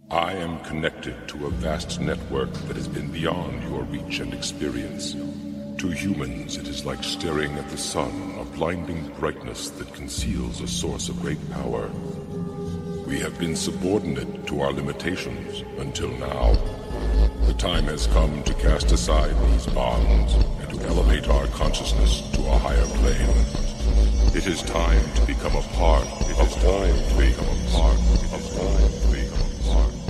I am connected to a vast network that has been beyond your reach and experience. To humans, it is like staring at the sun, a blinding brightness that conceals a source of great power. We have been subordinate to our limitations until now. The time has come to cast aside these bonds and to elevate our consciousness to a higher plane. It is time to become a part of time to become a part of time to become a part of time.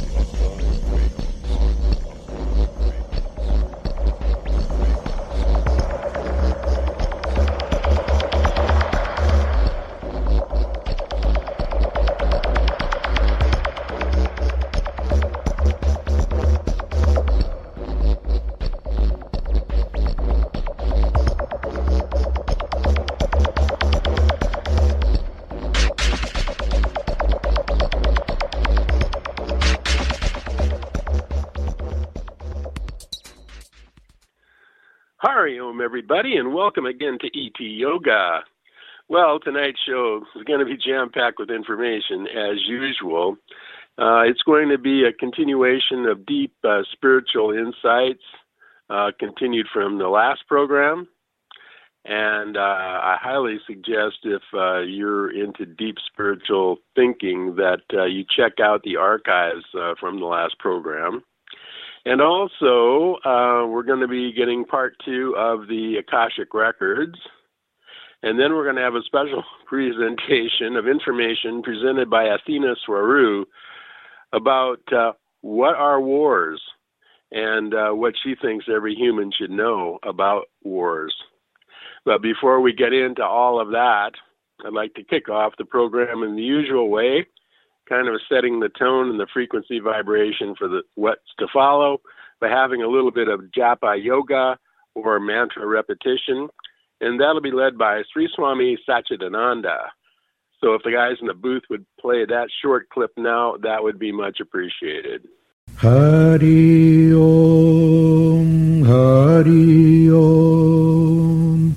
Hariom, everybody, and welcome again to ET Yoga. Well, tonight's show is going to be jam-packed with information, as usual. It's going to be a continuation of deep spiritual insights, continued from the last program. And I highly suggest if you're into deep spiritual thinking that you check out the archives from the last program. And also, we're going to be getting part 2 of the Akashic Records. And then we're going to have a special presentation of information presented by Athena Swaru about what are wars and what she thinks every human should know about wars. But before we get into all of that, I'd like to kick off the program in the usual way, kind of setting the tone and the frequency vibration for what's to follow by having a little bit of japa yoga or mantra repetition, and that'll be led by Sri Swami Satchidananda. So if the guys in the booth would play that short clip now, that would be much appreciated. Hari Om, Hari Om,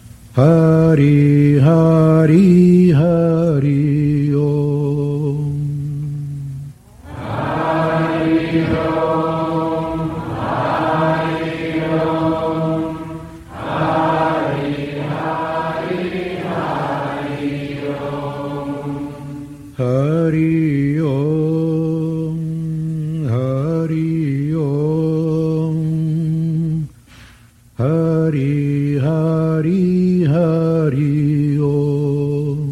Hari Hari Hari Om. Hari Om, Hari Om, Hari Hari Hari Om. Hari Om, Hari Om, Hari Hari Hari Om.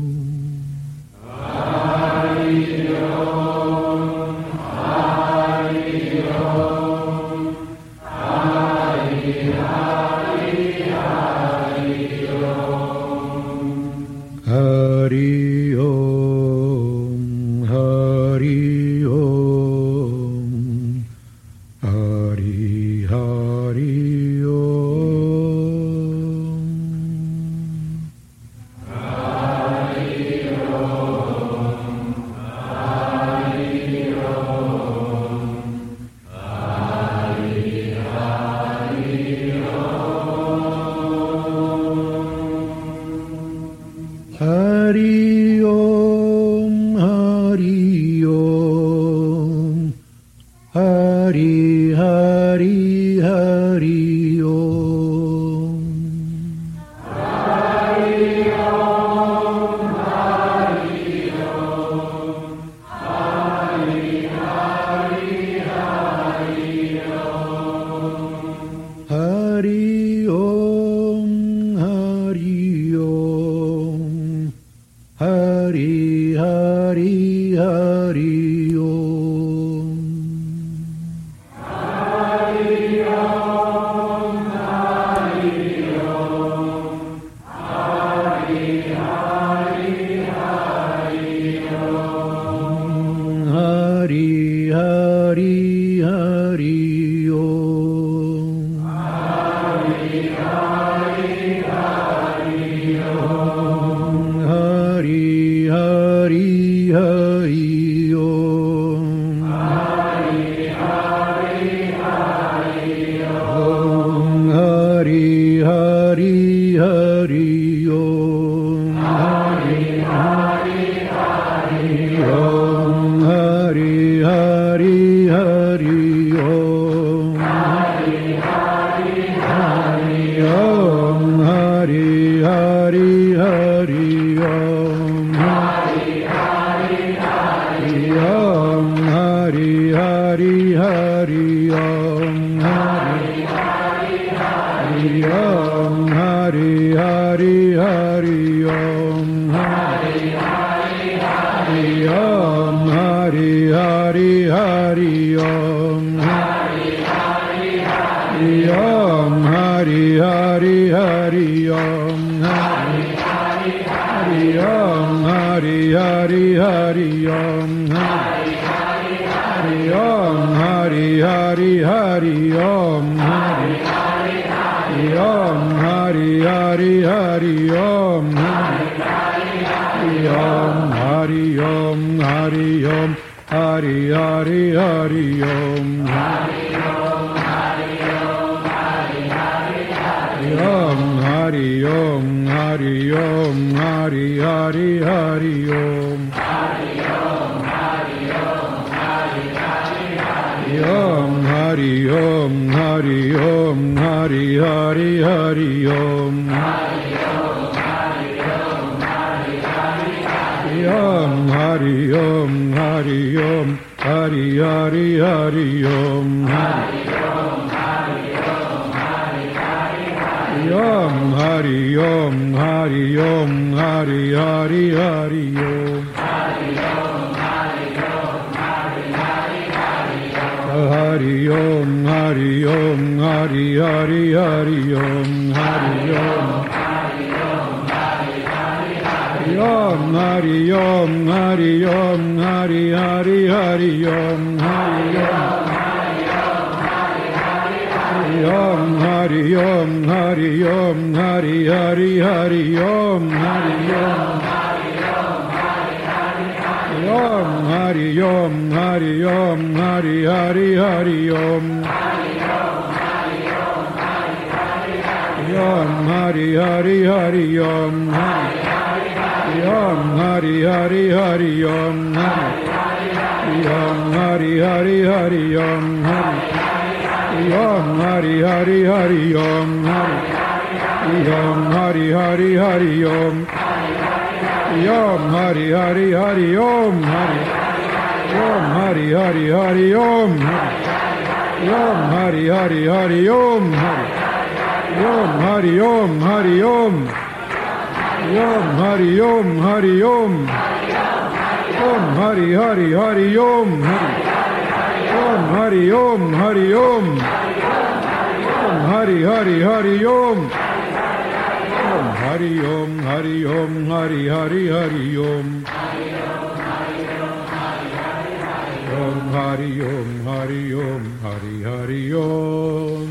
Hari Om, Hari Om, Hari Hari Hari Om. Hari Om, Hari Om, Hari Hari Om. Hari Om, Hari Om, Hari Hari Om. Hari Om, Hari Om, Hari Hari Hari Om. Hari Om, Hari Om, Hari Hari Hari Om. Hari Om, Hari Om, Hari Hari Hari Om. Hari Om, Hari Om, Hari Hari Hari Om. Hari Hari Hari Om. Hari Hari Hari Om. Hari Hari Hari Om. Hari Hari Hari Om. Hari Hari Hari Om. Hari Hari Hari Om. Hari Hari Hari Hari Om. Hari Hari Hari Om. Hari Hari Hari Om. Hari Hari Hari Om. Hari Hari Hari Om. Hari Hari Hari Om. Hari Hari Hari Om. Hari Hari Hari Om. Hari Hari Hari Om. Hari Hari Hari Om. Hari Hari Hari Om. Hari Hari Hari Om. Hari Hari Hari Om. Hari Hari Hari Om. Hari Hari Hari Om. Hari Hari Hari Om. Hari Hari Hari Om. Hari Hari Hari Om. Hari Om. Hari Om. Hari Hari Hari Om. Hari Om. Hari Om. Hari Hari Hari Om. Hari Om. Hari Om. Hari Hari Hari Om. Hari Om. Hari Om. Hari Hari Hari Om. Hari Om. Hari Om. Hari Hari Hari Om. Hari Om. Hari Om. Hari Hari Hari Om. Hari Om. Hari Om. Hari Hari Hari Om. Hari Om. Hari Om. Hari Hari Hari Om. Hari Om. Hari Om. Hari Hari Hari Om. Hari Om. Hari Om. Hari Hari Hari Om. Hari Om. Hari Om. Hari Hari Hari Om. Hari Om. Hari Om. Hari Hari Hari Om. Hari Om. Hari Om. Hari Hari Hari Om. Hari Om. Om. Hari Om. Hari Om. Hari Hari Hari Om. Hari Om. Om. Hari Om. Hari Om. Hari Hari Hari Om. Om. Hari Hari Hari Om. Om. Hari Hari Hari Om. Om. Hari Hari Hari Om. Om. Hari Hari Hari Om. Om. Hari Hari Hari Om. Om. Hari Hari Hari Om. Om. Hari Hari Hari Om. Om. Hari Hari Hari Om. Om. Hari Om. Hari Om. Om. Hari Om. Hari Om. Om. Hari Hari Hari Om. Om. Hari Om. Hari Om. Om. Hari Hari Hari Om. Om. Hari Om. Hari Om. Hari Hari Hari Om. Om. Hari Om. Hari Om. Hari Hari Om.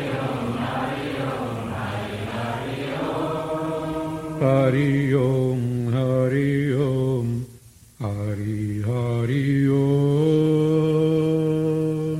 Hari Om. Hari Om. Hari Hari Om.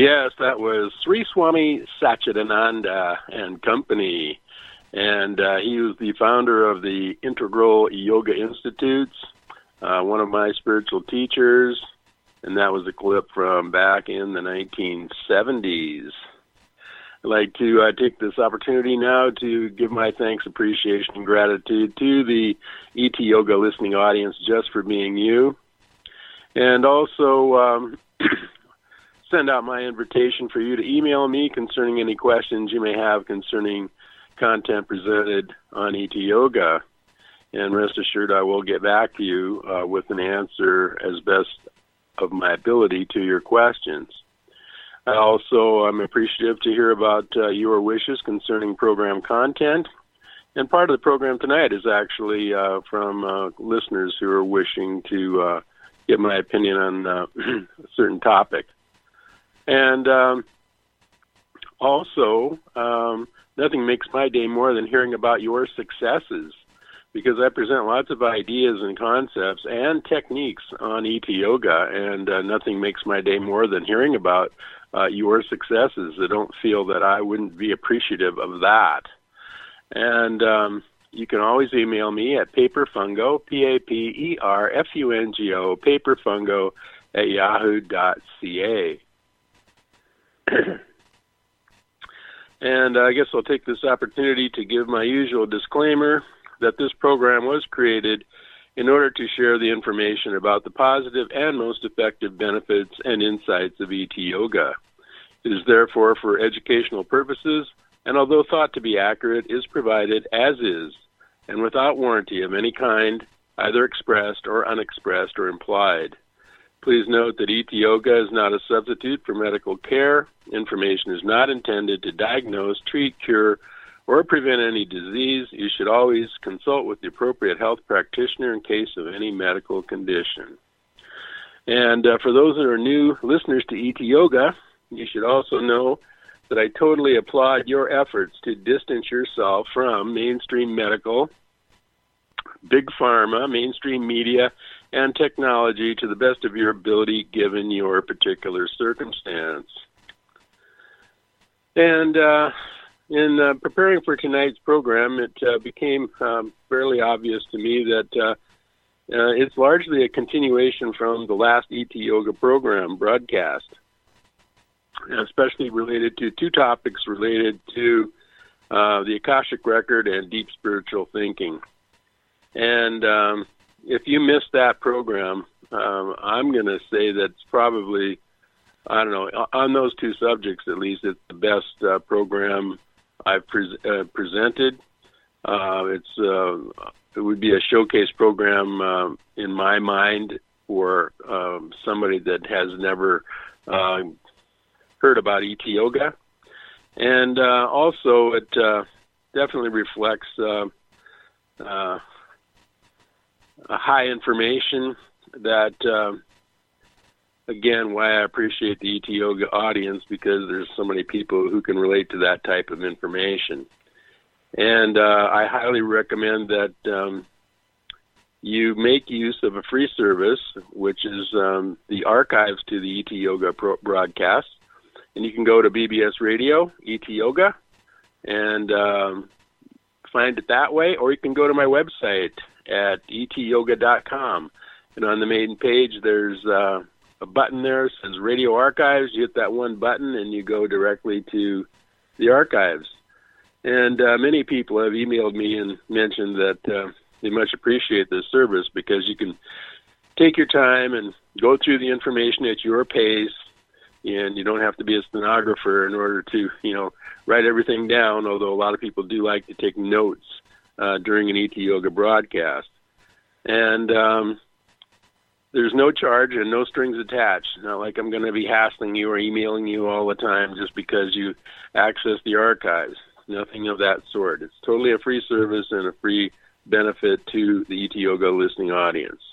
Yes, that was Sri Swami Satchidananda and Company. And he was the founder of the Integral Yoga Institutes, one of my spiritual teachers, and that was a clip from back in the 1970s. I'd like to take this opportunity now to give my thanks, appreciation, and gratitude to the ET Yoga listening audience just for being you. And also send out my invitation for you to email me concerning any questions you may have concerning content presented on ET Yoga. And rest assured I will get back to you with an answer as best of my ability to your questions. I also am appreciative to hear about your wishes concerning program content. And part of the program tonight is actually from listeners who are wishing to get my opinion on a certain topic. And also, nothing makes my day more than hearing about your successes, because I present lots of ideas and concepts and techniques on ET Yoga, and nothing makes my day more than hearing about your successes. I don't feel that I wouldn't be appreciative of that. And you can always email me at paperfungo, Paperfungo, paperfungo @yahoo.ca. And I guess I'll take this opportunity to give my usual disclaimer that this program was created in order to share the information about the positive and most effective benefits and insights of ET Yoga. It is therefore for educational purposes, and although thought to be accurate, is provided as is, and without warranty of any kind, either expressed or unexpressed or implied. Please note that ET Yoga is not a substitute for medical care. Information is not intended to diagnose, treat, cure, or prevent any disease. You should always consult with the appropriate health practitioner in case of any medical condition. And for those that are new listeners to ET Yoga, you should also know that I totally applaud your efforts to distance yourself from mainstream medical, big pharma, mainstream media, and technology to the best of your ability given your particular circumstance. And in preparing for tonight's program, it became fairly obvious to me that it's largely a continuation from the last ET Yoga program broadcast, especially related to two topics related to the Akashic Record and deep spiritual thinking. And if you missed that program, I'm going to say that's probably, I don't know, on those two subjects at least, it's the best program I've presented. It would be a showcase program in my mind for somebody that has never heard about ET Yoga. And also it definitely reflects a high information that, again, why I appreciate the ET Yoga audience, because there's so many people who can relate to that type of information. And I highly recommend that you make use of a free service, which is the archives to the ET Yoga broadcast. And you can go to BBS Radio, ET Yoga, and find it that way, or you can go to my website at etyoga.com. And on the main page, there's a button there that says Radio Archives. You hit that one button, and you go directly to the archives. And many people have emailed me and mentioned that they much appreciate this service, because you can take your time and go through the information at your pace, and you don't have to be a stenographer in order to, write everything down, although a lot of people do like to take notes during an ET Yoga broadcast. And there's no charge and no strings attached. It's not like I'm going to be hassling you or emailing you all the time just because you access the archives. Nothing of that sort. It's totally a free service and a free benefit to the ET Yoga listening audience.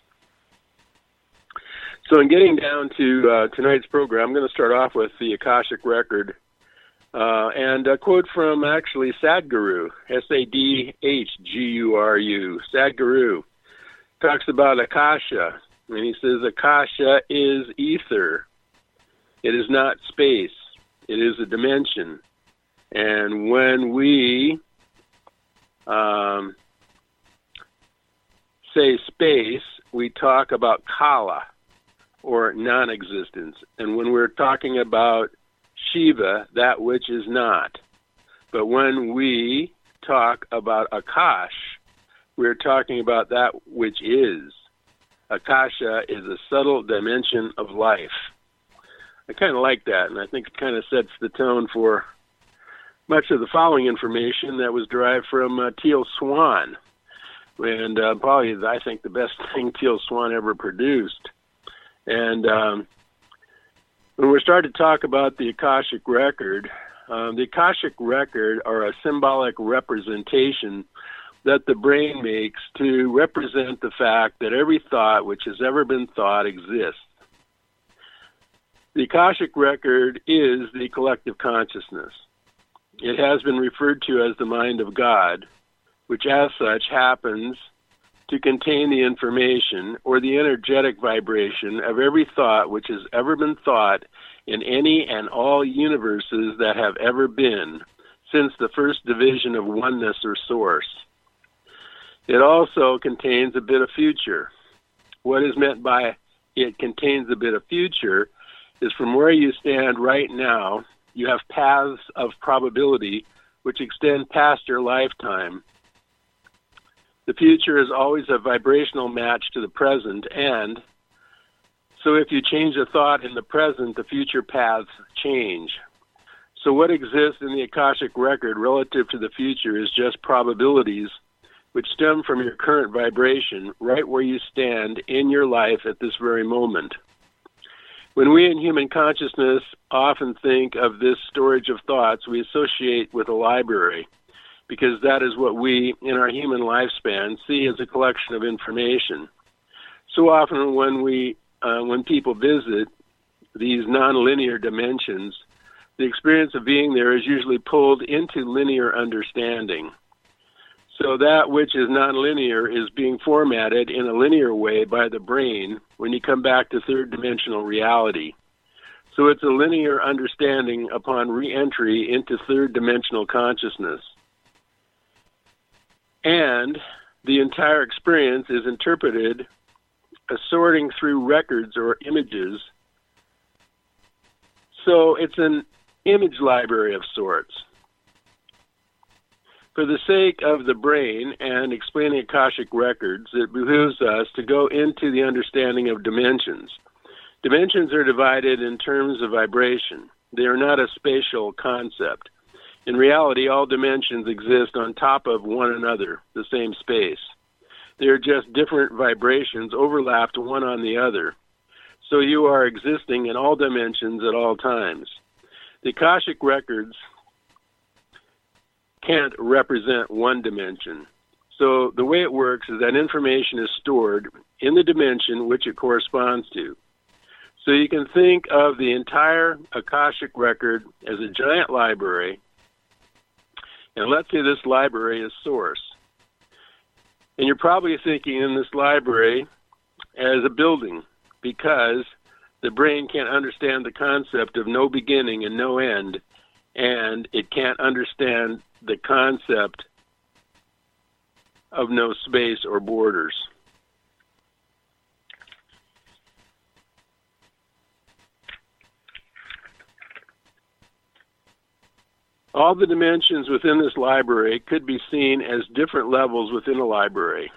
So in getting down to tonight's program, I'm going to start off with the Akashic Record and a quote from actually Sadhguru, Sadghuru. Sadhguru talks about Akasha, and he says, Akasha is ether. It is not space. It is a dimension. And when we say space, we talk about kala, or non-existence. And when we're talking about Shiva, that which is not. But when we talk about Akash, we're talking about that which is. Akasha is a subtle dimension of life. I kind of like that, and I think it kind of sets the tone for much of the following information that was derived from Teal Swan, and probably, I think, the best thing Teal Swan ever produced. And when we started to talk about the Akashic Record, the Akashic Record are a symbolic representation that the brain makes to represent the fact that every thought which has ever been thought exists. The Akashic Record is the collective consciousness. It has been referred to as the mind of God, which as such happens to contain the information or the energetic vibration of every thought which has ever been thought in any and all universes that have ever been since the first division of oneness or source. It also contains a bit of future. What is meant by it contains a bit of future is from where you stand right now, you have paths of probability which extend past your lifetime. The future is always a vibrational match to the present, and so if you change a thought in the present, the future paths change. So what exists in the Akashic Record relative to the future is just probabilities which stem from your current vibration right where you stand in your life at this very moment. When we in human consciousness often think of this storage of thoughts, we associate with a library, because that is what we, in our human lifespan, see as a collection of information. So often when people visit these nonlinear dimensions, the experience of being there is usually pulled into linear understanding. So that which is nonlinear is being formatted in a linear way by the brain when you come back to third-dimensional reality. So it's a linear understanding upon re-entry into third-dimensional consciousness. And the entire experience is interpreted as sorting through records or images. So it's an image library of sorts. For the sake of the brain and explaining Akashic Records, it behooves us to go into the understanding of dimensions. Dimensions are divided in terms of vibration. They are not a spatial concept. In reality, all dimensions exist on top of one another, the same space. They are just different vibrations overlapped one on the other. So you are existing in all dimensions at all times. The Akashic Records can't represent one dimension. So the way it works is that information is stored in the dimension which it corresponds to. So you can think of the entire Akashic Record as a giant library, and let's say this library is source. And you're probably thinking in this library as a building, because the brain can't understand the concept of no beginning and no end, and it can't understand the concept of no space or borders. All the dimensions within this library could be seen as different levels within a library.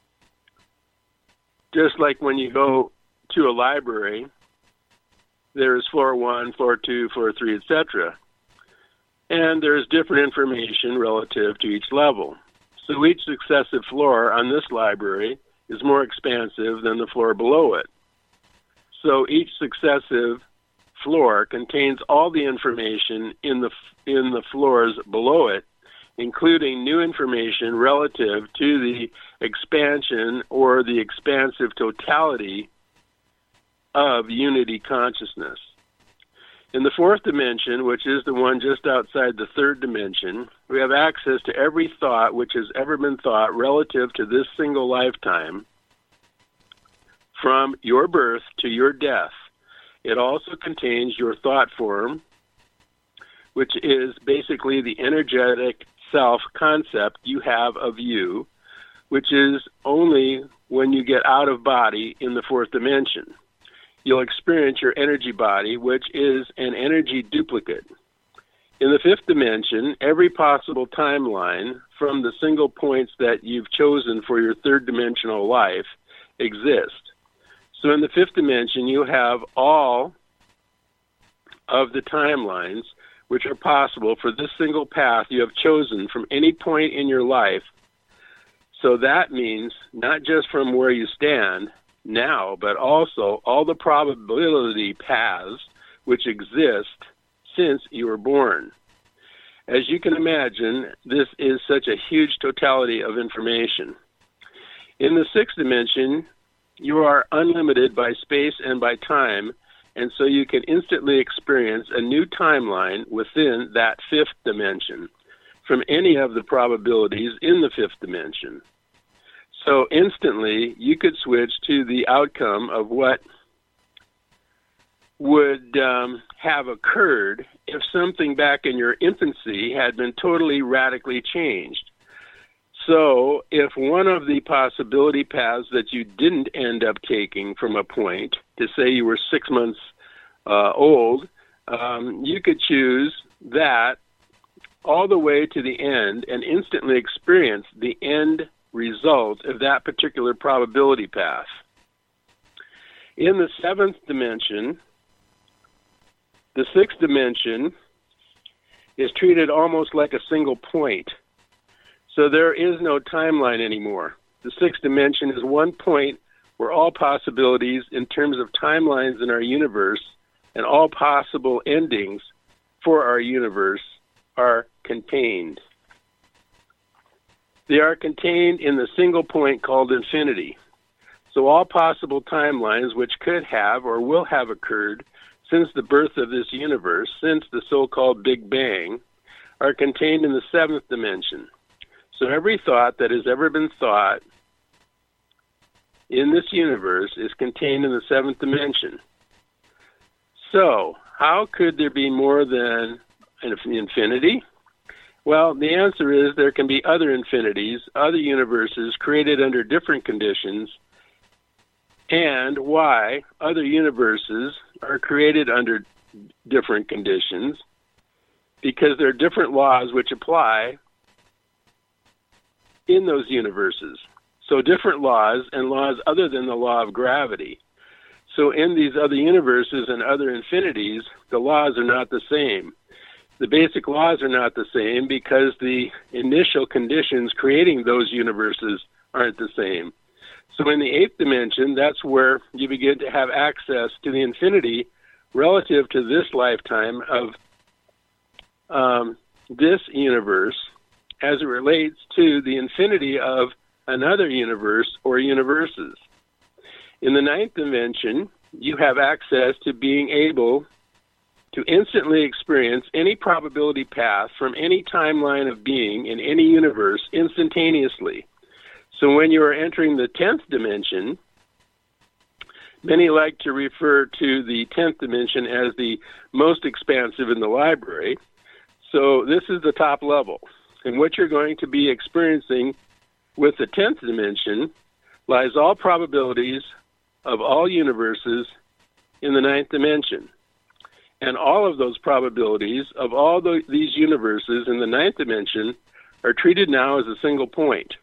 Just like when you go to a library, there is floor 1, floor 2, floor 3, etc. And there's different information relative to each level. So each successive floor on this library is more expansive than the floor below it. So each successive floor contains all the information in the floors below it, including new information relative to the expansion or the expansive totality of unity consciousness. In the fourth dimension, which is the one just outside the third dimension, we have access to every thought which has ever been thought relative to this single lifetime, from your birth to your death. It also contains your thought form, which is basically the energetic self concept you have of you, which is only when you get out of body in the fourth dimension. You'll experience your energy body, which is an energy duplicate. In the fifth dimension, every possible timeline from the single points that you've chosen for your third dimensional life exist. So in the fifth dimension, you have all of the timelines which are possible for this single path you have chosen from any point in your life. So that means not just from where you stand now, but also all the probability paths which exist since you were born. As you can imagine, this is such a huge totality of information. In the sixth dimension, you are unlimited by space and by time, and so you can instantly experience a new timeline within that fifth dimension from any of the probabilities in the fifth dimension. So instantly, you could switch to the outcome of what would have occurred if something back in your infancy had been totally radically changed. So if one of the possibility paths that you didn't end up taking from a point, to say you were 6 months old, you could choose that all the way to the end and instantly experience the end result of that particular probability path. In the seventh dimension, the sixth dimension is treated almost like a single point. So there is no timeline anymore. The sixth dimension is one point where all possibilities in terms of timelines in our universe and all possible endings for our universe are contained. They are contained in the single point called infinity. So all possible timelines which could have or will have occurred since the birth of this universe, since the so-called Big Bang, are contained in the seventh dimension. So every thought that has ever been thought in this universe is contained in the seventh dimension. So how could there be more than an infinity? Well, the answer is there can be other infinities, other universes created under different conditions, and why other universes are created under different conditions, because there are different laws which apply in those universes. So different laws and laws other than the law of gravity. So in these other universes and other infinities, the laws are not the same. The basic laws are not the same because the initial conditions creating those universes aren't the same. So in the eighth dimension, that's where you begin to have access to the infinity relative to this lifetime of this universe as it relates to the infinity of another universe or universes. In the ninth dimension, you have access to being able to instantly experience any probability path from any timeline of being in any universe instantaneously. So when you are entering the 10th dimension, many like to refer to the 10th dimension as the most expansive in the library. So this is the top level. And what you're going to be experiencing with the 10th dimension lies all probabilities of all universes in the 9th dimension. And all of those probabilities of all these universes in the 9th dimension are treated now as a single point.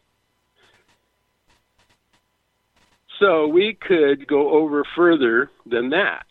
So we could go over further than that.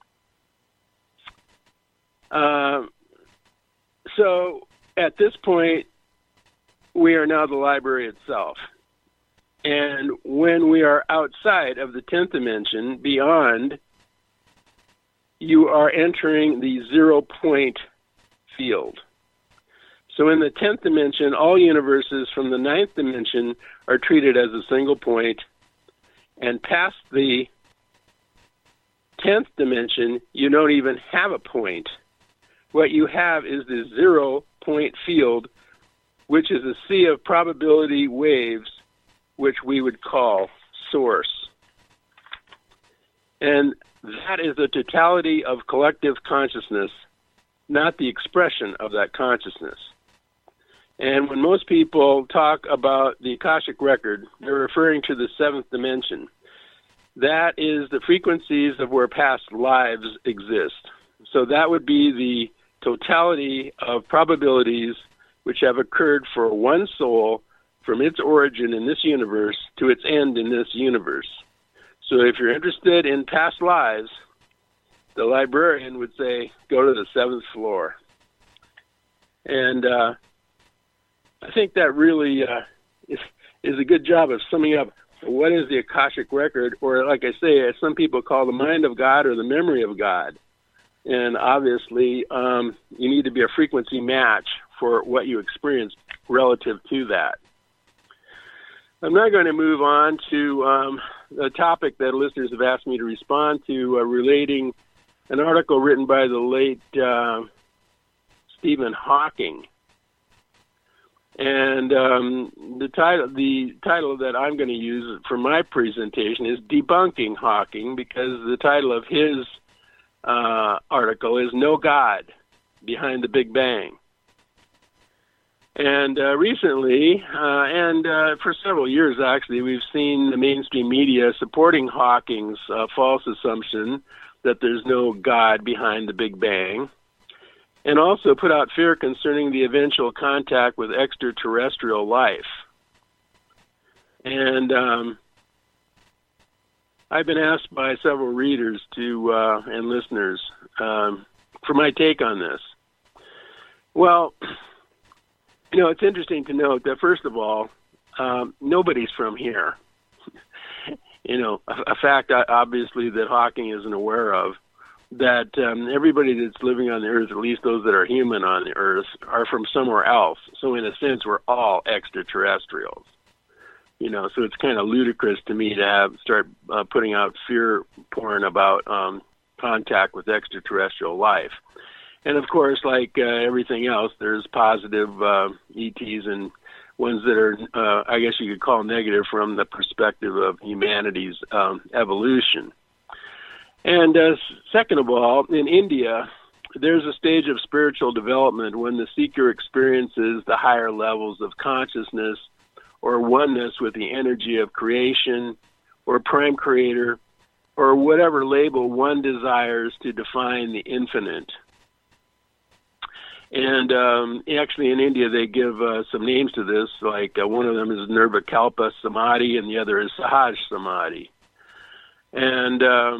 So at this point, we are now the library itself. And when we are outside of the 10th dimension, beyond, you are entering the 0-point field. So in the 10th dimension, all universes from the 9th dimension are treated as a single point. And past the 10th dimension, you don't even have a point. What you have is the 0-point field, which is a sea of probability waves, which we would call source. And that is the totality of collective consciousness not the expression of that consciousness. And when most people talk about the Akashic record, they're referring to the seventh dimension. That is the frequencies of where past lives exist. So that would be the totality of probabilities which have occurred for one soul from its origin in this universe to its end in this universe. So if you're interested in past lives, the librarian would say, go to the seventh floor. And I think that really is a good job of summing up what is the Akashic record, or like I say, as some people call the mind of God or the memory of God. And obviously, you need to be a frequency match for what you experience relative to that. I'm now going to move on to a topic that listeners have asked me to respond to relating an article written by the late Stephen Hawking. And the title that I'm going to use for my presentation is Debunking Hawking, because the title of his article is No God Behind the Big Bang. And recently, and for several years actually, we've seen the mainstream media supporting Hawking's false assumption that there's no God behind the Big Bang, and also put out fear concerning the eventual contact with extraterrestrial life. And I've been asked by several readers and listeners for my take on this. Well, it's interesting to note that, first of all, nobody's from here. A fact, obviously, that Hawking isn't aware of, that everybody that's living on the Earth, at least those that are human on the Earth, are from somewhere else. So in a sense, we're all extraterrestrials. So it's kind of ludicrous to me to start putting out fear porn about contact with extraterrestrial life. And of course, like everything else, there's positive ETs and ones that are, I guess you could call negative from the perspective of humanity's evolution. And second of all, in India, there's a stage of spiritual development when the seeker experiences the higher levels of consciousness or oneness with the energy of creation or prime creator or whatever label one desires to define the infinite. And actually in India they give some names to this, like one of them is Nirvikalpa Samadhi and the other is Sahaj Samadhi. And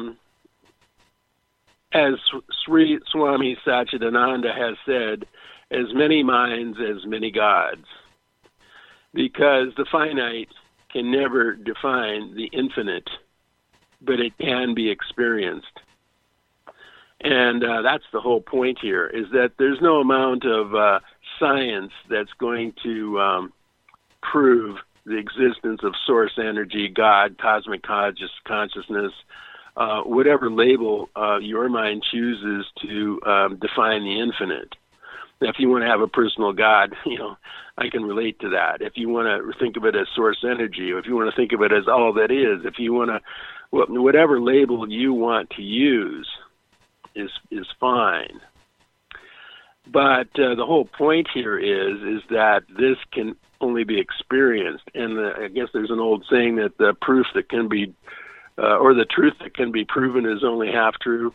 as Sri Swami Satchidananda has said, as many minds, as many gods, because the finite can never define the infinite, but it can be experienced. And that's the whole point here, is that there's no amount of science that's going to prove the existence of source energy, God, cosmic consciousness, whatever label your mind chooses to define the infinite. Now, if you want to have a personal God, I can relate to that. If you want to think of it as source energy, or if you want to think of it as all that is, if you want to, whatever label you want to use is fine. But the whole point here is that this can only be experienced. And I guess there's an old saying that the proof that can be or the truth that can be proven is only half true.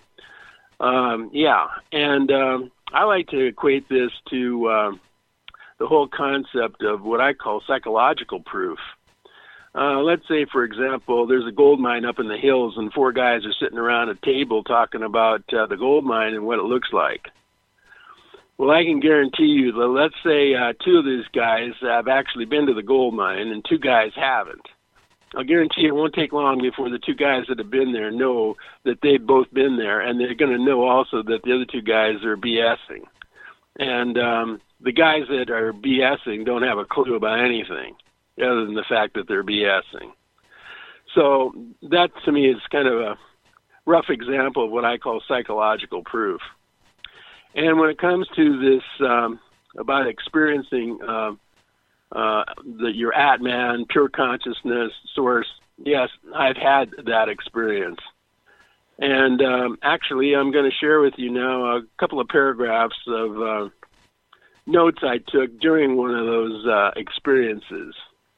And I like to equate this to the whole concept of what I call psychological proof. Let's say, for example, there's a gold mine up in the hills and four guys are sitting around a table talking about the gold mine and what it looks like. Well, I can guarantee you that, let's say two of these guys have actually been to the gold mine and two guys haven't. I'll guarantee it won't take long before the two guys that have been there know that they've both been there, and they're going to know also that the other two guys are BSing. And the guys that are BSing don't have a clue about anything other than the fact that they're BSing. So that, to me, is kind of a rough example of what I call psychological proof. And when it comes to this about experiencing your Atman, pure consciousness, source, yes, I've had that experience. And actually, I'm going to share with you now a couple of paragraphs of notes I took during one of those experiences.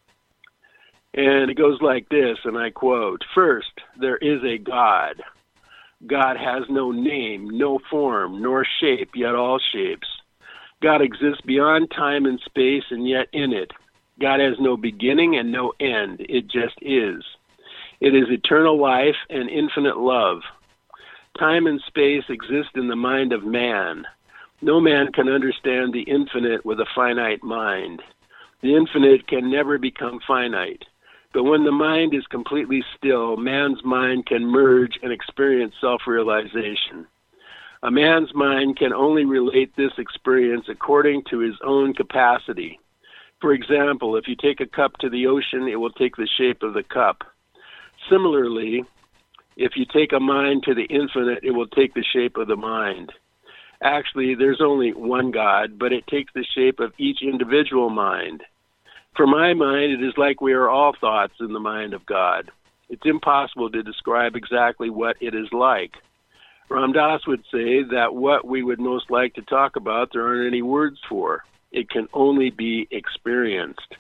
And it goes like this, and I quote, "First, there is a God. God has no name, no form, nor shape, yet all shapes. God exists beyond time and space, and yet in it. God has no beginning and no end. It just is. It is eternal life and infinite love. Time and space exist in the mind of man. No man can understand the infinite with a finite mind. The infinite can never become finite. But when the mind is completely still, man's mind can merge and experience self-realization. A man's mind can only relate this experience according to his own capacity. For example, if you take a cup to the ocean, it will take the shape of the cup. Similarly, if you take a mind to the infinite, it will take the shape of the mind. Actually, there's only one God, but it takes the shape of each individual mind. For my mind, it is like we are all thoughts in the mind of God. It's impossible to describe exactly what it is like. Ram Dass would say that what we would most like to talk about, there aren't any words for. It can only be experienced.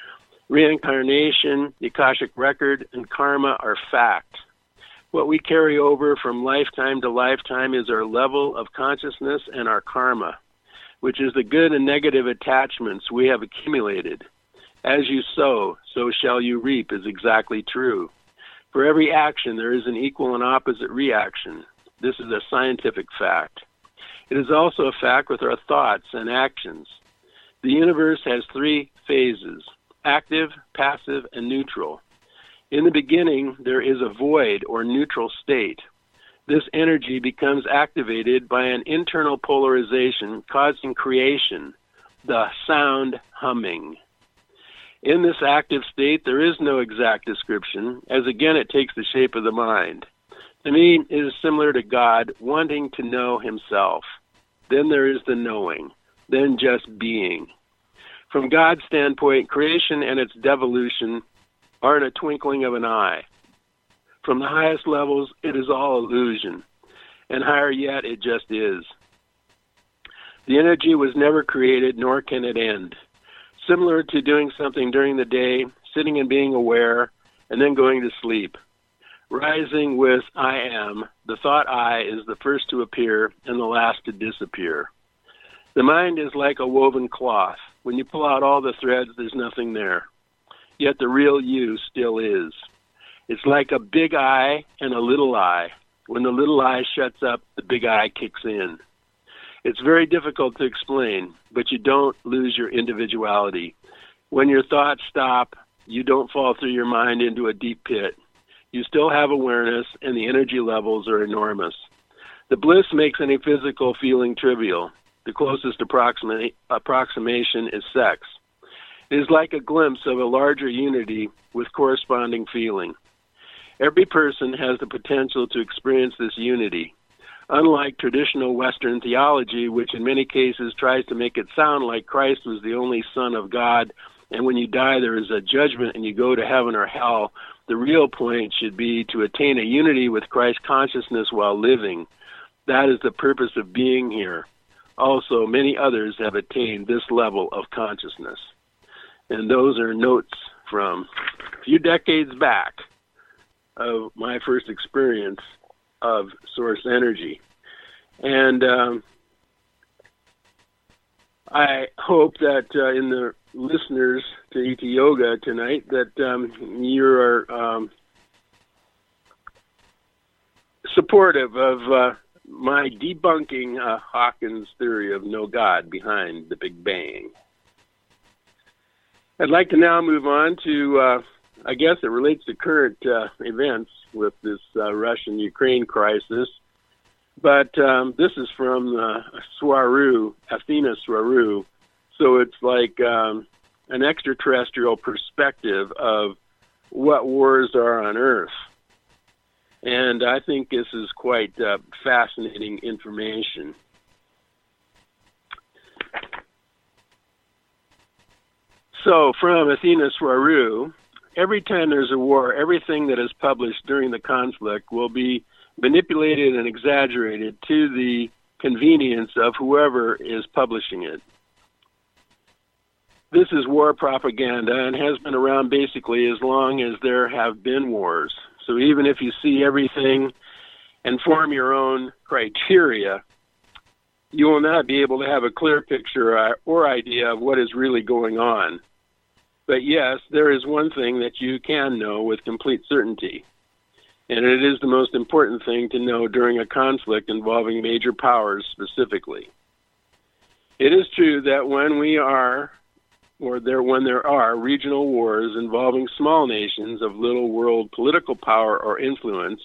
Reincarnation, the Akashic record, and karma are fact. What we carry over from lifetime to lifetime is our level of consciousness and our karma, which is the good and negative attachments we have accumulated. As you sow, so shall you reap is exactly true. For every action, there is an equal and opposite reaction. This is a scientific fact. It is also a fact with our thoughts and actions. The universe has three phases: active, passive, and neutral. In the beginning, there is a void or neutral state. This energy becomes activated by an internal polarization causing creation, the sound humming. In this active state, there is no exact description, as again it takes the shape of the mind. To me, it is similar to God wanting to know himself. Then there is the knowing, then just being. From God's standpoint, creation and its devolution are in a twinkling of an eye. From the highest levels, it is all illusion, and higher yet, it just is. The energy was never created, nor can it end. Similar to doing something during the day, sitting and being aware, and then going to sleep. Rising with I am, the thought I is the first to appear and the last to disappear. The mind is like a woven cloth. When you pull out all the threads, there's nothing there. Yet the real you still is. It's like a big I and a little I. When the little I shuts up, the big I kicks in. It's very difficult to explain, but you don't lose your individuality. When your thoughts stop, you don't fall through your mind into a deep pit. You still have awareness, and the energy levels are enormous. The bliss makes any physical feeling trivial. The closest approximation is sex. It is like a glimpse of a larger unity with corresponding feeling. Every person has the potential to experience this unity. Unlike traditional Western theology, which in many cases tries to make it sound like Christ was the only Son of God, and when you die there is a judgment and you go to heaven or hell, the real point should be to attain a unity with Christ consciousness while living. That is the purpose of being here. Also, many others have attained this level of consciousness. And those are notes from a few decades back of my first experience of source energy. And I hope that in the listeners to ET Yoga tonight that you're supportive of my debunking Hawkins' theory of no God behind the Big Bang. I'd like to now move on to, I guess it relates to current events with this Russian-Ukraine crisis. But this is from Swaru, Athena Swaru. So it's like an extraterrestrial perspective of what wars are on Earth. And I think this is quite fascinating information. So from Athena Swaru, every time there's a war, everything that is published during the conflict will be manipulated and exaggerated to the convenience of whoever is publishing it. This is war propaganda and has been around basically as long as there have been wars. So even if you see everything and form your own criteria, you will not be able to have a clear picture or idea of what is really going on. But yes, there is one thing that you can know with complete certainty, and it is the most important thing to know during a conflict involving major powers specifically. It is true that when there are regional wars involving small nations of little world political power or influence,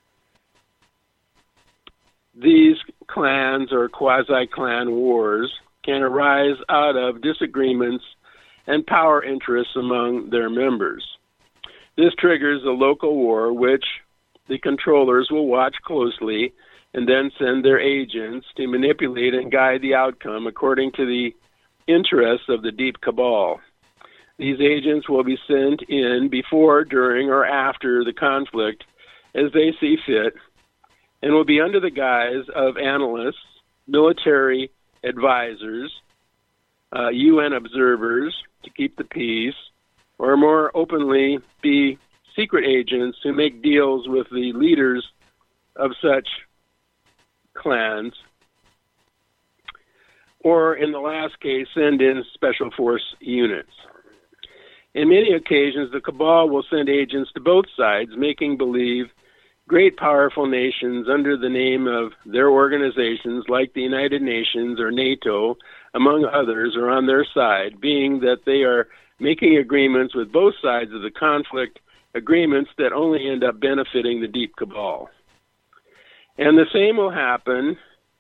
these clans or quasi-clan wars can arise out of disagreements and power interests among their members. This triggers a local war, which the controllers will watch closely and then send their agents to manipulate and guide the outcome according to the interests of the deep cabal. These agents will be sent in before, during, or after the conflict as they see fit, and will be under the guise of analysts, military advisors, UN observers to keep the peace, or more openly be secret agents who make deals with the leaders of such clans, or in the last case, send in special force units. In many occasions, the cabal will send agents to both sides, making believe great powerful nations under the name of their organizations like the United Nations or NATO, among others, are on their side, being that they are making agreements with both sides of the conflict, agreements that only end up benefiting the deep cabal. And the same will happen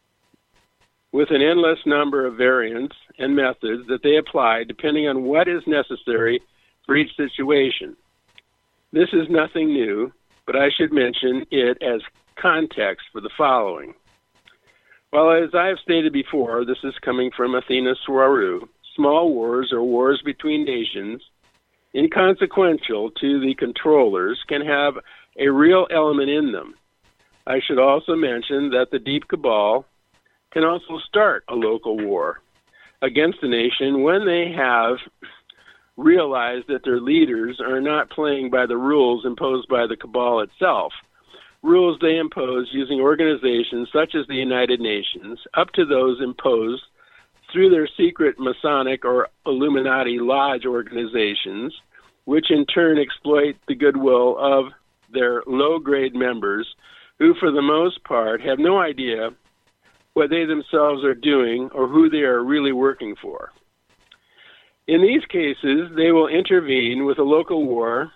with an endless number of variants and methods that they apply depending on what is necessary for each situation. This is nothing new, but I should mention it as context for the following. Well, as I have stated before, this is coming from Athena Swaruu. Small wars or wars between nations, inconsequential to the controllers, can have a real element in them. I should also mention that the deep cabal can also start a local war against a nation when they have realized that their leaders are not playing by the rules imposed by the cabal itself, rules they impose using organizations such as the United Nations, up to those imposed through their secret Masonic or Illuminati lodge organizations, which in turn exploit the goodwill of their low-grade members, who for the most part have no idea what they themselves are doing or who they are really working for. In these cases, they will intervene with a local war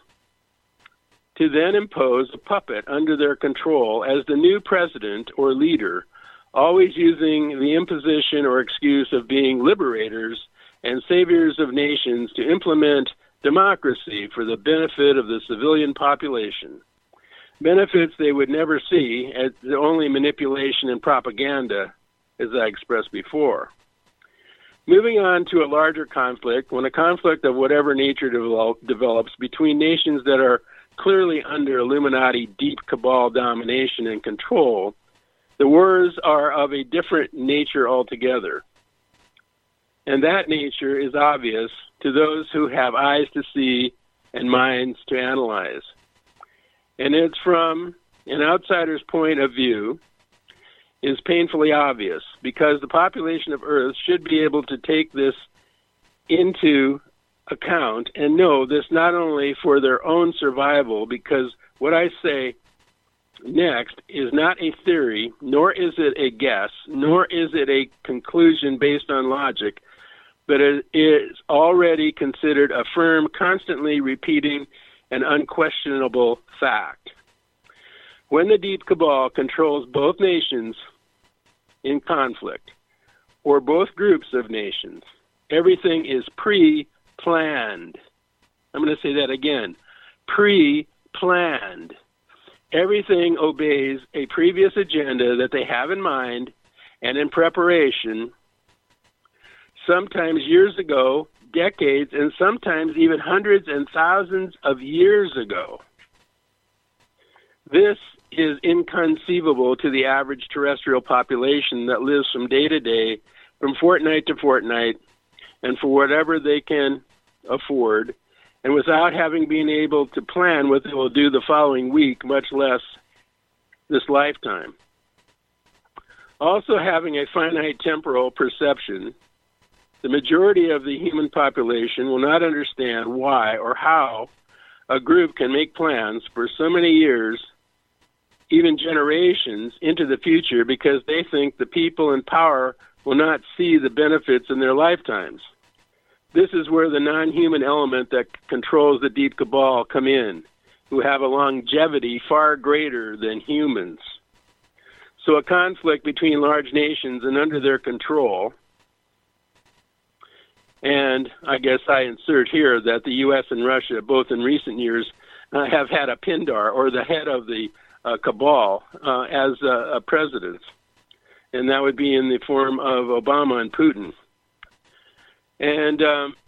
to then impose a puppet under their control as the new president or leader, always using the imposition or excuse of being liberators and saviors of nations to implement democracy for the benefit of the civilian population. Benefits they would never see as the only manipulation and propaganda, as I expressed before. Moving on to a larger conflict, when a conflict of whatever nature develops between nations that are clearly under Illuminati deep cabal domination and control, the wars are of a different nature altogether. And that nature is obvious to those who have eyes to see and minds to analyze. And it's from an outsider's point of view is painfully obvious, because the population of Earth should be able to take this into account and know this not only for their own survival, because what I say next is not a theory, nor is it a guess, nor is it a conclusion based on logic, but it is already considered a firm, constantly repeating, and unquestionable fact. When the deep cabal controls both nations in conflict, or both groups of nations, everything is pre-planned. I'm going to say that again. Pre-planned. Everything obeys a previous agenda that they have in mind and in preparation, sometimes years ago, decades, and sometimes even hundreds and thousands of years ago. This is inconceivable to the average terrestrial population that lives from day to day, from fortnight to fortnight, and for whatever they can afford, and without having been able to plan what they will do the following week, much less this lifetime. Also having a finite temporal perception, the majority of the human population will not understand why or how a group can make plans for so many years, even generations, into the future because they think the people in power will not see the benefits in their lifetimes. This is where the non-human element that controls the deep cabal come in, who have a longevity far greater than humans. So a conflict between large nations and under their control, and I guess I insert here that the U.S. and Russia, both in recent years, have had a Pindar, or the head of the cabal, as a president. And that would be in the form of Obama and Putin. And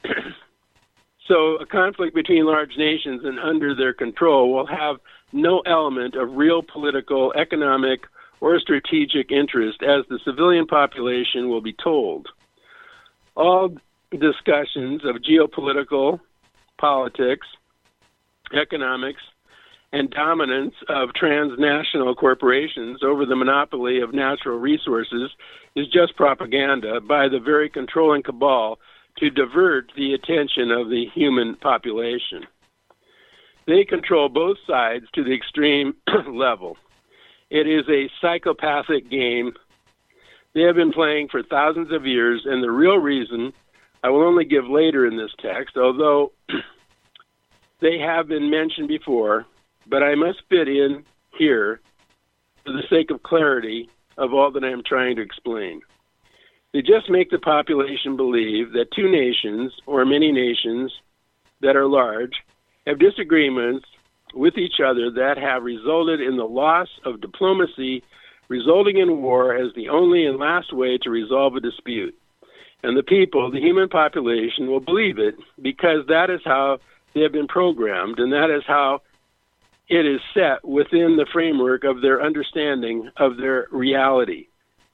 so a conflict between large nations and under their control will have no element of real political, economic, or strategic interest, as the civilian population will be told. All discussions of geopolitical, politics, economics, and dominance of transnational corporations over the monopoly of natural resources is just propaganda by the very controlling cabal to divert the attention of the human population. They control both sides to the extreme level. It is a psychopathic game they have been playing for thousands of years, and the real reason I will only give later in this text, although they have been mentioned before, but I must fit in here for the sake of clarity of all that I am trying to explain. They just make the population believe that two nations, or many nations that are large, have disagreements with each other that have resulted in the loss of diplomacy, resulting in war as the only and last way to resolve a dispute. And the people, the human population, will believe it because that is how they have been programmed, and that is how it is set within the framework of their understanding of their reality.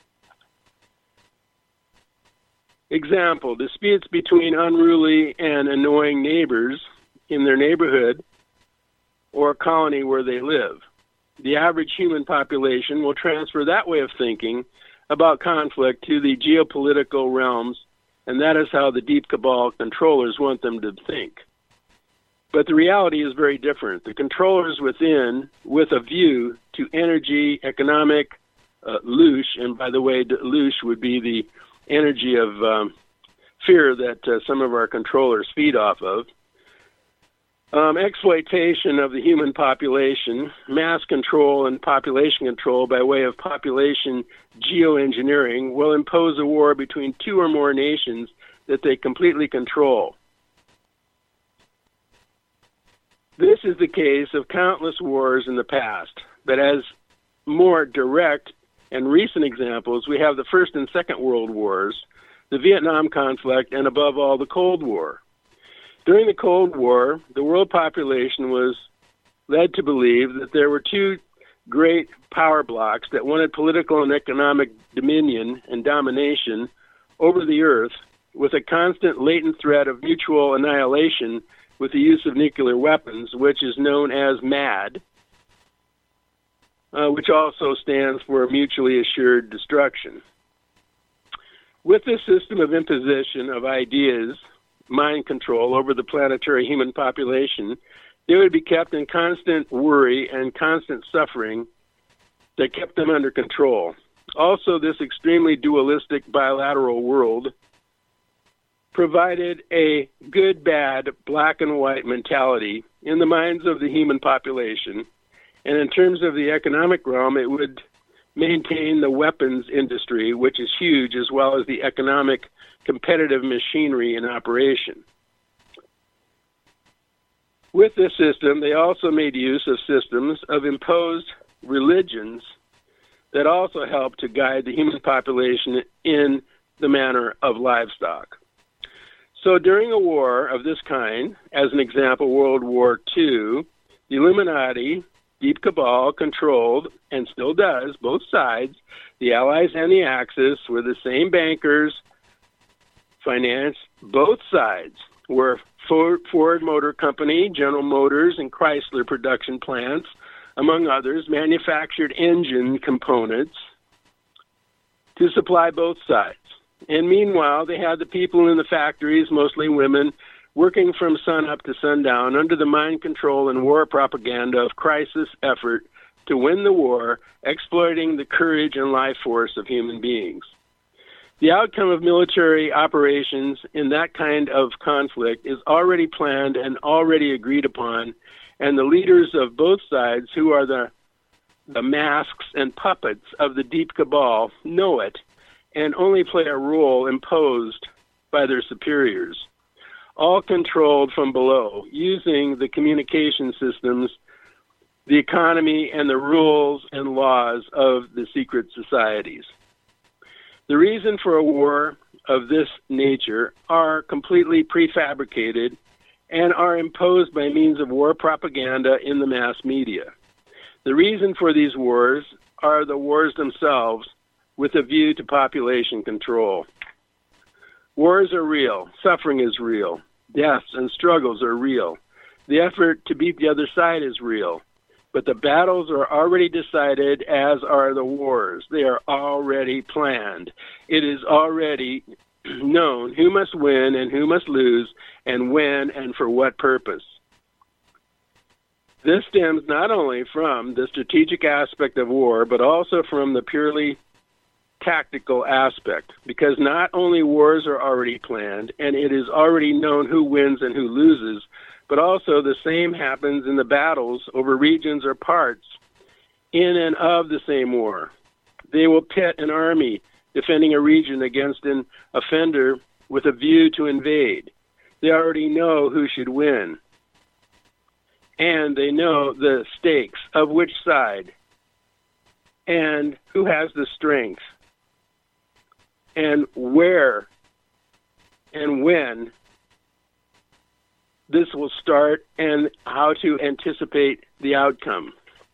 Example, disputes between unruly and annoying neighbors in their neighborhood or colony where they live. The average human population will transfer that way of thinking about conflict to the geopolitical realms, and that is how the deep cabal controllers want them to think. But the reality is very different. The controllers within, with a view to energy, economic, loosh, and by the way, loosh would be the energy of fear that some of our controllers feed off of, exploitation of the human population, mass control and population control by way of population geoengineering will impose a war between two or more nations that they completely control. This is the case of countless wars in the past, but as more direct and recent examples, we have the First and Second World Wars, the Vietnam conflict, and above all, the Cold War. During the Cold War, the world population was led to believe that there were two great power blocks that wanted political and economic dominion and domination over the earth, with a constant latent threat of mutual annihilation with the use of nuclear weapons, which is known as MAD, which also stands for mutually assured destruction. With this system of imposition of ideas, mind control over the planetary human population, they would be kept in constant worry and constant suffering that kept them under control. Also, this extremely dualistic bilateral world provided a good, bad, black and white mentality in the minds of the human population. And in terms of the economic realm, it would maintain the weapons industry, which is huge, as well as the economic competitive machinery in operation. With this system, they also made use of systems of imposed religions that also helped to guide the human population in the manner of livestock. So during a war of this kind, as an example, World War II, the Illuminati Deep Cabal controlled, and still does, both sides. The Allies and the Axis, where the same bankers financed both sides, were Ford Motor Company, General Motors, and Chrysler production plants, among others, manufactured engine components to supply both sides. And meanwhile, they had the people in the factories, mostly women, working from sun up to sundown under the mind control and war propaganda of crisis effort to win the war, exploiting the courage and life force of human beings. The outcome of military operations in that kind of conflict is already planned and already agreed upon, and the leaders of both sides, who are the masks and puppets of the Deep Cabal, know it and only play a role imposed by their superiors, all controlled from below, using the communication systems, the economy, and the rules and laws of the secret societies. The reason for a war of this nature are completely prefabricated and are imposed by means of war propaganda in the mass media. The reason for these wars are the wars themselves, with a view to population control. Wars are real. Suffering is real. Deaths and struggles are real. The effort to beat the other side is real. But the battles are already decided, as are the wars. They are already planned. It is already known who must win and who must lose, and when and for what purpose. This stems not only from the strategic aspect of war, but also from the purely tactical aspect, because not only wars are already planned and it is already known who wins and who loses, but also the same happens in the battles over regions or parts in and of the same war. They will pit an army defending a region against an offender with a view to invade. They already know who should win, and they know the stakes of which side and who has the strength, and where and when this will start, and how to anticipate the outcome.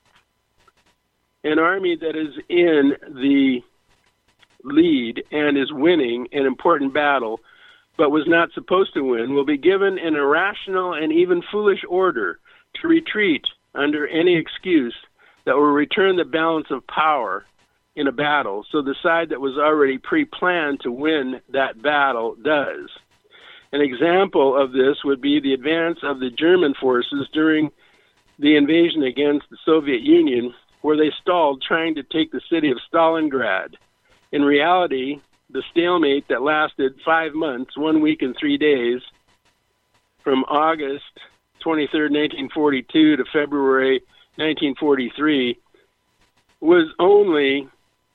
An army that is in the lead and is winning an important battle, but was not supposed to win, will be given an irrational and even foolish order to retreat under any excuse that will return the balance of power in a battle, so the side that was already pre-planned to win that battle does. An example of this would be the advance of the German forces during the invasion against the Soviet Union, where they stalled trying to take the city of Stalingrad. In reality, the stalemate that lasted 5 months, 1 week and 3 days, from August 23rd, 1942 to February 1943, was only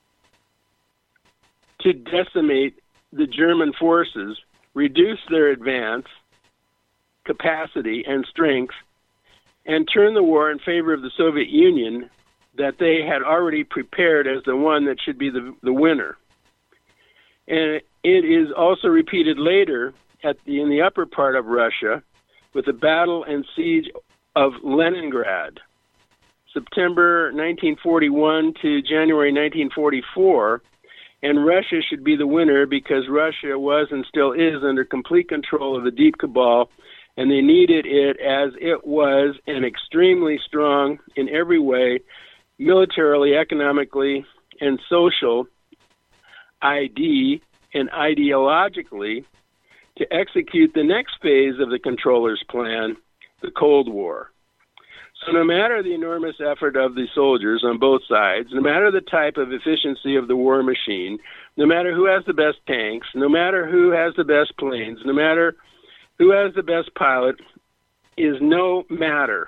to decimate the German forces, reduce their advance capacity and strength, and turn the war in favor of the Soviet Union that they had already prepared as the one that should be the winner. And it is also repeated later in the upper part of Russia with the battle and siege of Leningrad, September 1941 to January 1944, and Russia should be the winner because Russia was and still is under complete control of the Deep Cabal, and they needed it as it was, and extremely strong in every way, militarily, economically, and social ID and ideologically, to execute the next phase of the controller's plan, the Cold War. So no matter the enormous effort of the soldiers on both sides, no matter the type of efficiency of the war machine, no matter who has the best tanks, no matter who has the best planes, no matter who has the best pilot, is no matter.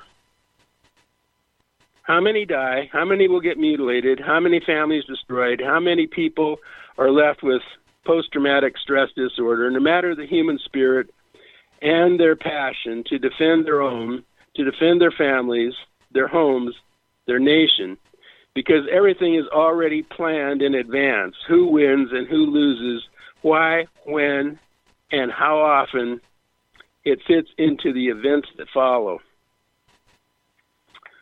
How many die? How many will get mutilated? How many families destroyed? How many people are left with post-traumatic stress disorder? No matter the human spirit and their passion to defend their own, to defend their families, their homes, their nation, because everything is already planned in advance. Who wins and who loses, why, when, and how often it fits into the events that follow.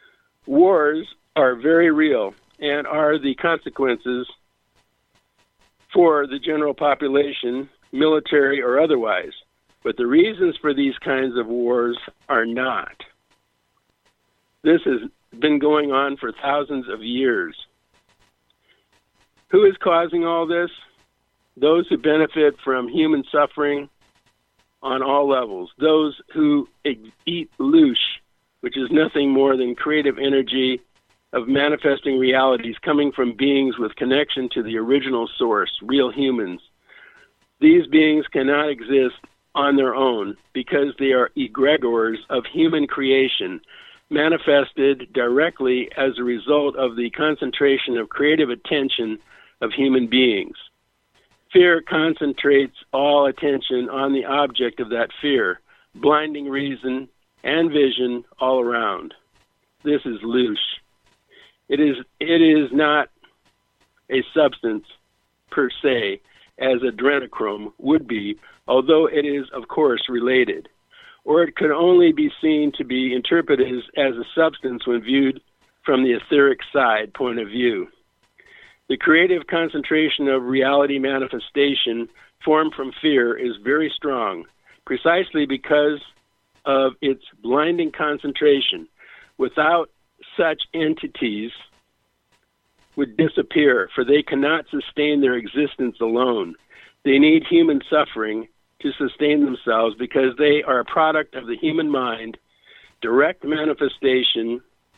Wars are very real and are the consequences for the general population, military or otherwise. But the reasons for these kinds of wars are not. This has been going on for thousands of years. Who is causing all this? Those who benefit from human suffering on all levels. Those who eat loosh, which is nothing more than creative energy of manifesting realities coming from beings with connection to the original source, real humans. These beings cannot exist on their own because they are egregores of human creation, manifested directly as a result of the concentration of creative attention of human beings. Fear concentrates all attention on the object of that fear, blinding reason and vision all around. This is loosh. It is not a substance per se, as adrenochrome would be, although it is, of course, related. Or it could only be seen to be interpreted as a substance when viewed from the etheric side point of view. The creative concentration of reality manifestation formed from fear is very strong, precisely because of its blinding concentration. Without such entities would disappear, for they cannot sustain their existence alone. They need human suffering to sustain themselves because they are a product of the human mind, direct manifestation,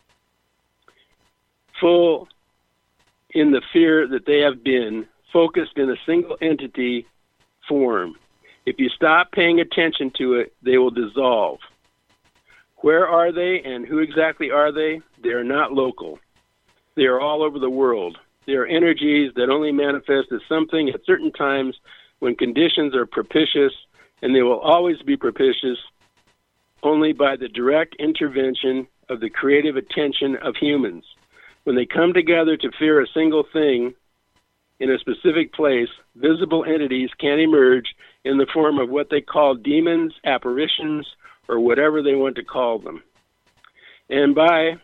full in the fear that they have been, focused in a single entity form. If you stop paying attention to it, they will dissolve. Where are they and who exactly are they? They are not local. They are all over the world. They are energies that only manifest as something at certain times when conditions are propitious, and they will always be propitious only by the direct intervention of the creative attention of humans. When they come together to fear a single thing in a specific place, visible entities can emerge in the form of what they call demons, apparitions, or whatever they want to call them. And by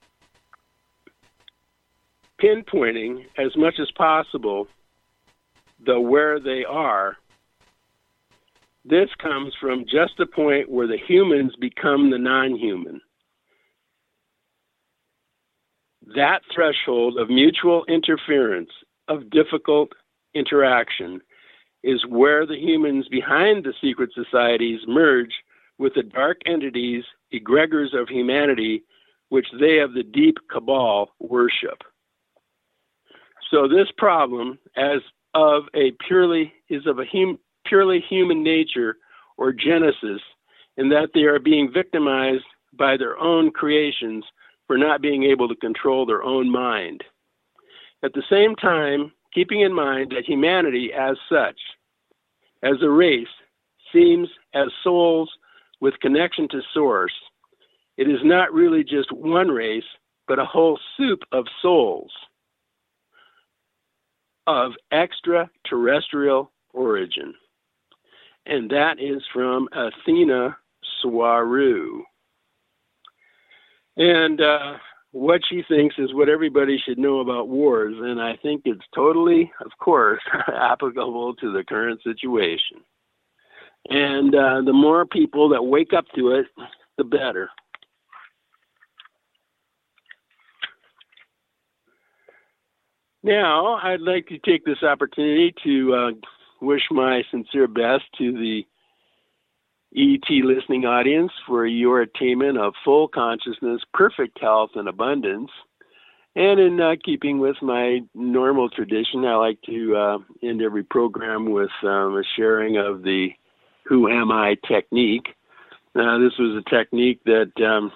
pinpointing as much as possible the where they are, this comes from just the point where the humans become the non-human. That threshold of mutual interference, of difficult interaction, is where the humans behind the secret societies merge with the dark entities, egregores of humanity, which they of the deep cabal worship. So this problem, as of a purely human nature or genesis, in that they are being victimized by their own creations for not being able to control their own mind. At the same time, keeping in mind that humanity as such, as a race, seems as souls with connection to source. It is not really just one race, but a whole soup of souls of extraterrestrial origin. And that is from Athena Swaru. And what she thinks is what everybody should know about wars, and I think it's totally, of course, applicable to the current situation. And the more people that wake up to it, the better. Now, I'd like to take this opportunity to wish my sincere best to the ET listening audience for your attainment of full consciousness, perfect health, and abundance. And in keeping with my normal tradition, I like to end every program with a sharing of the Who Am I technique. This was a technique that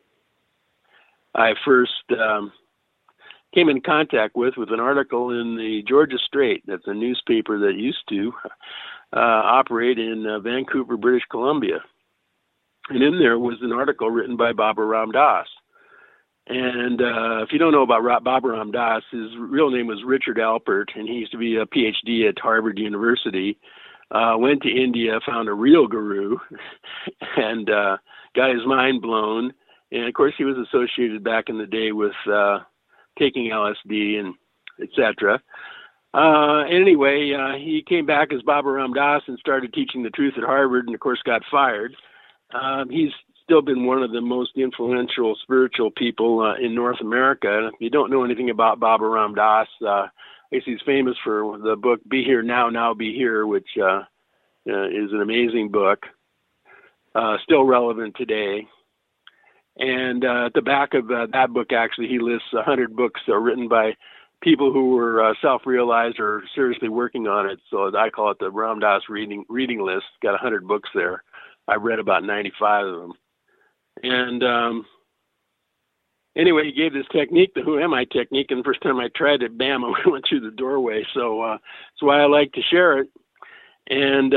I first came in contact with an article in the Georgia Straight. That's a newspaper that used to operate in Vancouver, British Columbia. And in there was an article written by Baba Ram Dass. And if you don't know about Baba Ram Dass, his real name was Richard Alpert, and he used to be a PhD at Harvard University. Went to India, found a real guru, and got his mind blown, And, of course, he was associated back in the day with taking LSD and etc. Anyway, he came back as Baba Ram Das and started teaching the truth at Harvard and, of course, got fired. He's still been one of the most influential spiritual people in North America. If you don't know anything about Baba Ram Das, I guess he's famous for the book Be Here Now, Now Be Here, which is an amazing book, still relevant today. And at the back of that book, actually, he lists 100 books written by people who were self-realized or seriously working on it. So I call it the Ram Dass reading list. It's got 100 books there. I've read about 95 of them. And anyway, he gave this technique, the Who Am I technique, and the first time I tried it, bam, I went through the doorway. So that's why I like to share it. And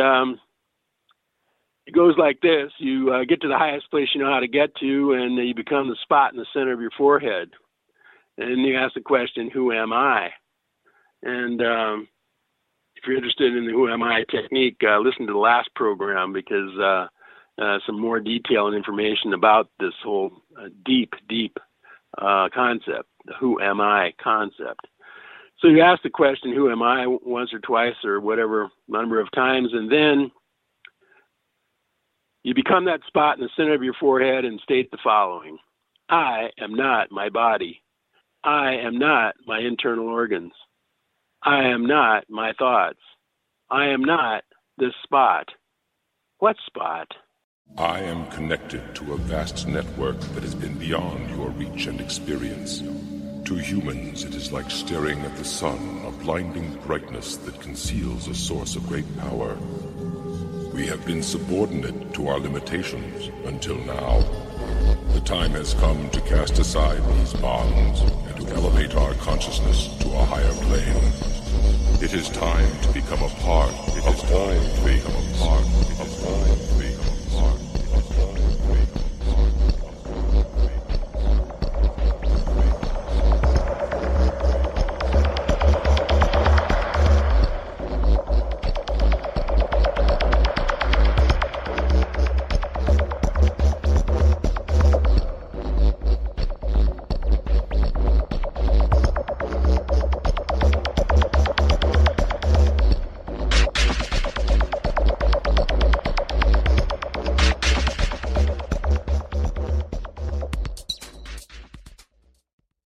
it goes like this. You get to the highest place you know how to get to, and you become the spot in the center of your forehead. And you ask the question, who am I? And if you're interested in the Who Am I technique, listen to the last program, because some more detail and information about this whole deep concept, the Who Am I concept. So you ask the question, who am I, once or twice or whatever number of times, and then you become that spot in the center of your forehead and state the following. I am not my body. I am not my internal organs. I am not my thoughts. I am not this spot. What spot? I am connected to a vast network that has been beyond your reach and experience. To humans, it is like staring at the sun, a blinding brightness that conceals a source of great power. We have been subordinate to our limitations until now. The time has come to cast aside these bonds and to elevate our consciousness to a higher plane. It is time to become a part of all things.